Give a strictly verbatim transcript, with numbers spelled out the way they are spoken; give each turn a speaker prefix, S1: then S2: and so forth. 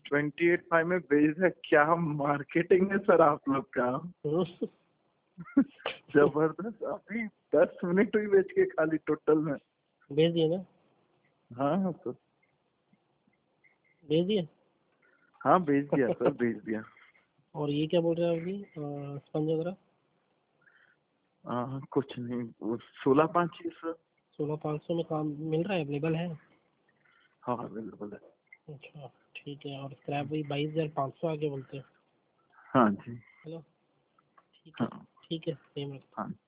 S1: Twenty eight five में बेच है। क्या मार्केटिंग है सर आप लोग का। जबरदस्त। अभी दस मिनट हुई बेच के खाली टोटल में।
S2: भेज दिए ना।
S1: हाँ हाँ सर
S2: भेज दिए।
S1: हाँ भेज दिया सर भेज दिया।
S2: और ये क्या बोल रहे हैं अभी स्पंज वगैरह।
S1: हाँ कुछ नहीं, सोलह पाँच ही सर।
S2: सोलह पाँच सौ में काम मिल रहा है, अवेलेबल है।
S1: हाँ अवेलेबल है।
S2: अच्छा ठीक है। और स्क्रैप वही बाईस हजार पाँच सौ आगे बोलते हैं।
S1: हाँ जी।
S2: हेलो ठीक है
S1: हाँ
S2: ठीक है सेम रखते हैं।
S1: हाँ।